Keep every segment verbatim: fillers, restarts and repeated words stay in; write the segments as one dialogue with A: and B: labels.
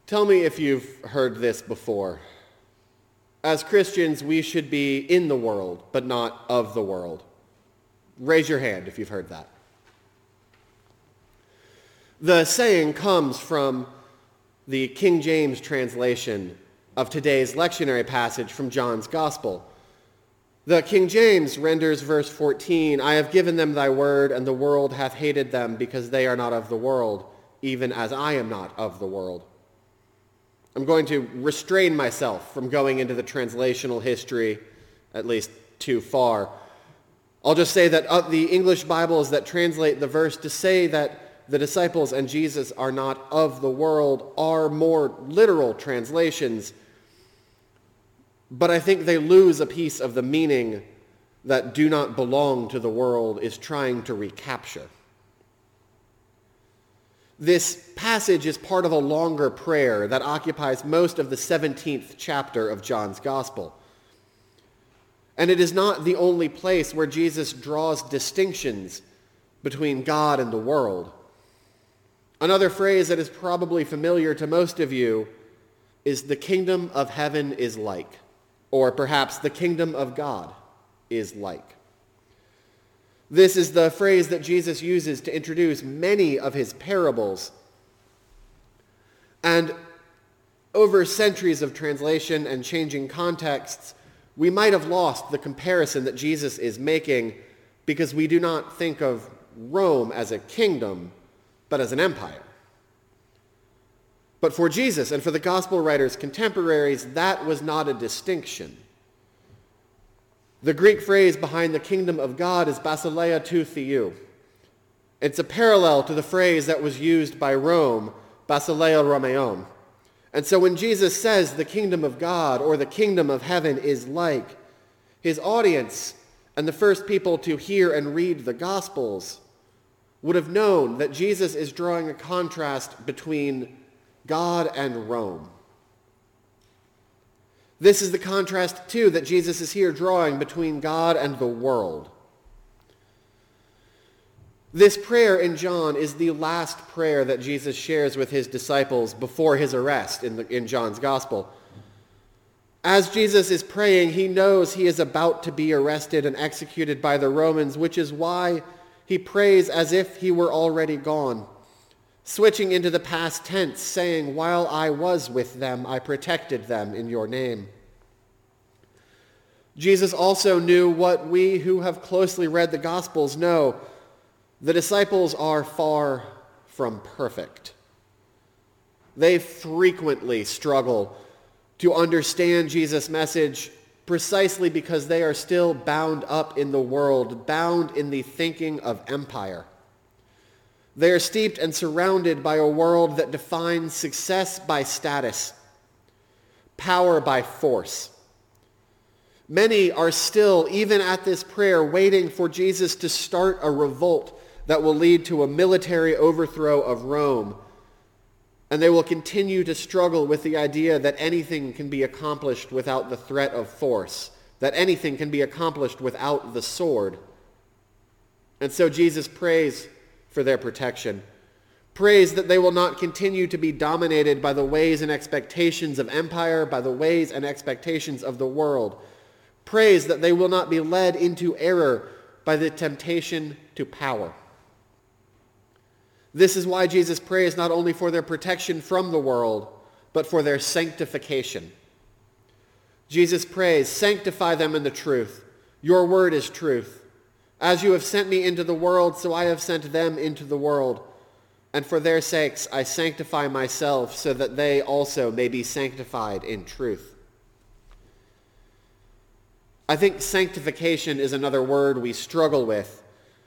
A: Tell me if you've heard this before. As Christians, we should be in the world, but not of the world. Raise your hand if you've heard that. The saying comes from the King James translation of today's lectionary passage from John's Gospel. The King James renders verse fourteen, "I have given them thy word, and the world hath hated them, because they are not of the world, even as I am not of the world." I'm going to restrain myself from going into the translational history, at least too far. I'll just say that of the English Bibles that translate the verse to say that the disciples and Jesus are not of the world are more literal translations, but I think they lose a piece of the meaning that "do not belong to the world" is trying to recapture. This passage is part of a longer prayer that occupies most of the seventeenth chapter of John's Gospel. And it is not the only place where Jesus draws distinctions between God and the world. Another phrase that is probably familiar to most of you is "the kingdom of heaven is like," or perhaps "the kingdom of God is like." This is the phrase that Jesus uses to introduce many of his parables. And over centuries of translation and changing contexts, we might have lost the comparison that Jesus is making because we do not think of Rome as a kingdom, but as an empire. But for Jesus and for the gospel writers' contemporaries, that was not a distinction. The Greek phrase behind the kingdom of God is basileia tou theou. It's a parallel to the phrase that was used by Rome, basileia Romeum. And so when Jesus says the kingdom of God or the kingdom of heaven is like, his audience and the first people to hear and read the Gospels would have known that Jesus is drawing a contrast between God and Rome. This is the contrast, too, that Jesus is here drawing between God and the world. This prayer in John is the last prayer that Jesus shares with his disciples before his arrest in, the, in John's Gospel. As Jesus is praying, he knows he is about to be arrested and executed by the Romans, which is why he prays as if he were already gone, switching into the past tense, saying, "While I was with them, I protected them in your name." Jesus also knew what we who have closely read the Gospels know. The disciples are far from perfect. They frequently struggle to understand Jesus' message precisely because they are still bound up in the world, bound in the thinking of empire. They are steeped and surrounded by a world that defines success by status, power by force. Many are still, even at this prayer, waiting for Jesus to start a revolt that will lead to a military overthrow of Rome. And they will continue to struggle with the idea that anything can be accomplished without the threat of force, that anything can be accomplished without the sword. And so Jesus prays for their protection, prays that they will not continue to be dominated by the ways and expectations of empire, by the ways and expectations of the world, prays that they will not be led into error by the temptation to power. This is why Jesus prays not only for their protection from the world, but for their sanctification. Jesus prays, "Sanctify them in the truth. Your word is truth. As you have sent me into the world, so I have sent them into the world. And for their sakes I sanctify myself, so that they also may be sanctified in truth." I think sanctification is another word we struggle with.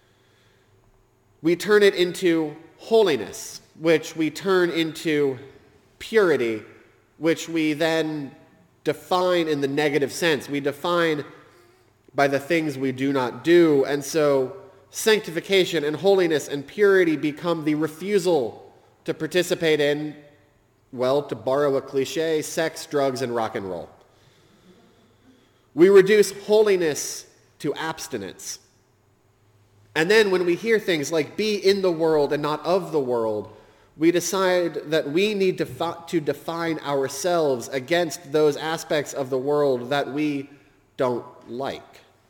A: We turn it into holiness, which we turn into purity, which we then define in the negative sense. We define by the things we do not do. And so sanctification and holiness and purity become the refusal to participate in, well, to borrow a cliche, sex, drugs, and rock and roll. We reduce holiness to abstinence. And then when we hear things like "be in the world and not of the world," we decide that we need to, fi- to define ourselves against those aspects of the world that we don't like.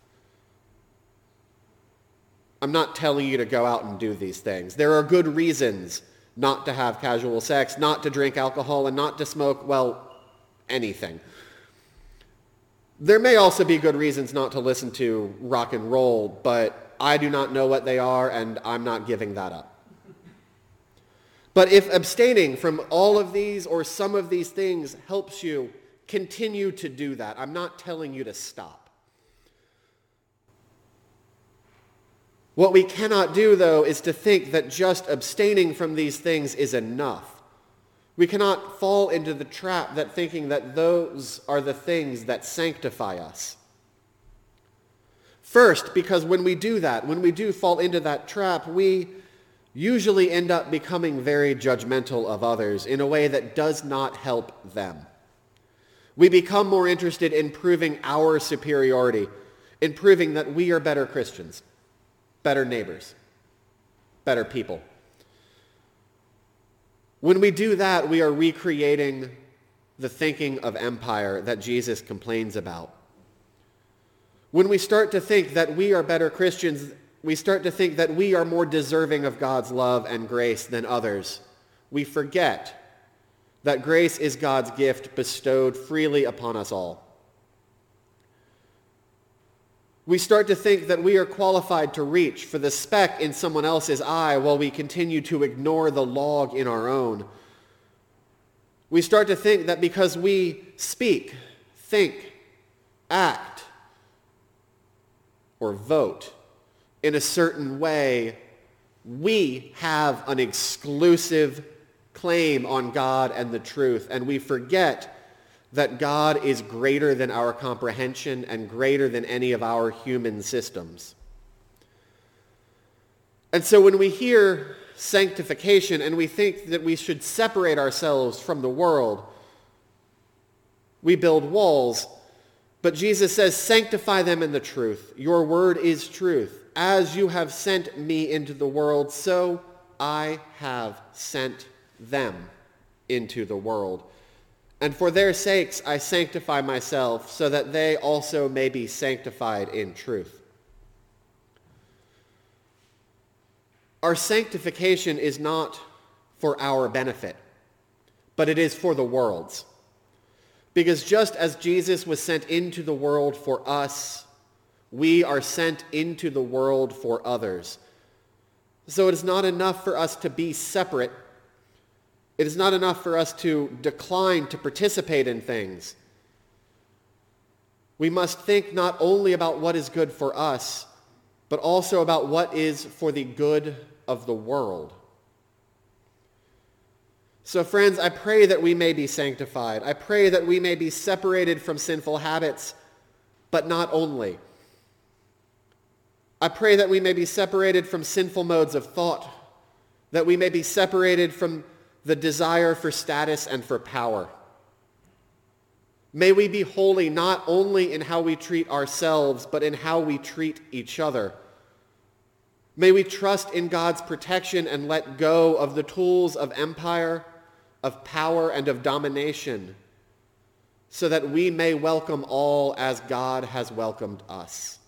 A: I'm not telling you to go out and do these things. There are good reasons not to have casual sex, not to drink alcohol, and not to smoke, well, anything. There may also be good reasons not to listen to rock and roll, but I do not know what they are, and I'm not giving that up. But if abstaining from all of these or some of these things helps you continue to do that, I'm not telling you to stop. What we cannot do, though, is to think that just abstaining from these things is enough. We cannot fall into the trap that thinking that those are the things that sanctify us. First, because when we do that, when we do fall into that trap, we usually end up becoming very judgmental of others in a way that does not help them. We become more interested in proving our superiority, in proving that we are better Christians, better neighbors, better people. When we do that, we are recreating the thinking of empire that Jesus complains about. When we start to think that we are better Christians, we start to think that we are more deserving of God's love and grace than others. We forget that grace is God's gift bestowed freely upon us all. We start to think that we are qualified to reach for the speck in someone else's eye while we continue to ignore the log in our own. We start to think that because we speak, think, act, or vote in a certain way, we have an exclusive claim on God and the truth, and we forget that God is greater than our comprehension and greater than any of our human systems. And so when we hear sanctification and we think that we should separate ourselves from the world, we build walls. But Jesus says, sanctify them in the truth. Your word is truth. As you have sent me into the world, so I have sent them into the world. And for their sakes I sanctify myself, so that they also may be sanctified in truth. Our sanctification is not for our benefit, but it is for the world's. Because just as Jesus was sent into the world for us, we are sent into the world for others. So it is not enough for us to be separate. It is not enough for us to decline to participate in things. We must think not only about what is good for us, but also about what is for the good of the world. So friends, I pray that we may be sanctified. I pray that we may be separated from sinful habits, but not only. I pray that we may be separated from sinful modes of thought, that we may be separated from the desire for status and for power. May we be holy not only in how we treat ourselves, but in how we treat each other. May we trust in God's protection and let go of the tools of empire, of power, and of domination, so that we may welcome all as God has welcomed us.